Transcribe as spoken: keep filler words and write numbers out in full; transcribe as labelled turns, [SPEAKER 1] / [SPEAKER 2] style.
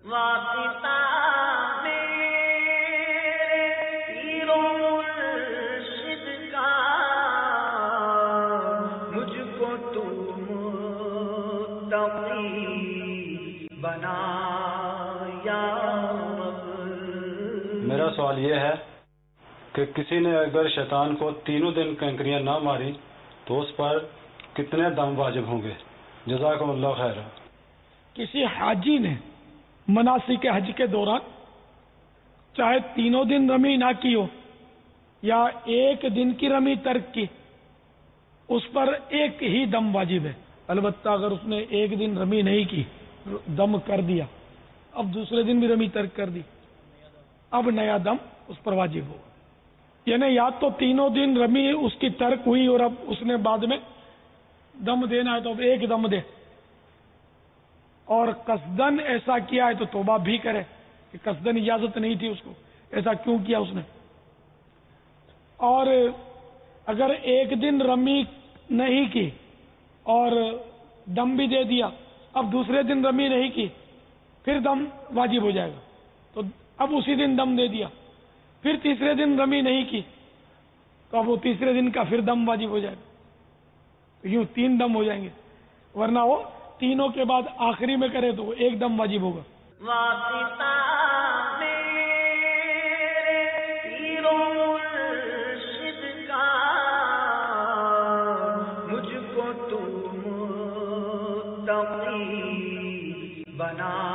[SPEAKER 1] واسطہ میرے پیر و مرشد کا، مجھ کو تو متقی بنا یا رب۔
[SPEAKER 2] میرا سوال یہ ہے کہ کسی نے اگر شیطان کو تینوں دن کنکریاں نہ ماری تو اس پر کتنے دم واجب ہوں گے؟ جزاکم اللہ خیر۔
[SPEAKER 3] کسی حاجی نے مناسک حج کے دوران چاہے تینوں دن رمی نہ کی ہو یا ایک دن کی رمی ترک کی، اس پر ایک ہی دم واجب ہے۔ البتہ اگر اس نے ایک دن رمی نہیں کی، دم کر دیا، اب دوسرے دن بھی رمی ترک کر دی، اب نیا دم اس پر واجب ہوگا۔ یعنی یا تو تینوں دن رمی اس کی ترک ہوئی اور اب اس نے بعد میں دم دینا ہے تو اب ایک دم دے، اور قصدن ایسا کیا ہے تو توبہ بھی کرے کہ قصدن اجازت نہیں تھی اس کو، ایسا کیوں کیا اس نے۔ اور اگر ایک دن رمی نہیں کی اور دم بھی دے دیا، اب دوسرے دن رمی نہیں کی، پھر دم واجب ہو جائے گا، تو اب اسی دن دم دے دیا، پھر تیسرے دن رمی نہیں کی تو اب وہ تیسرے دن کا پھر دم واجب ہو جائے گا، یوں تین دم ہو جائیں گے، ورنہ وہ تینوں کے بعد آخری میں کرے تو وہ ایک دم واجب ہوگا۔
[SPEAKER 1] واسطہ میرے پیر و مرشد کا، مجھ کو تو متقی بنا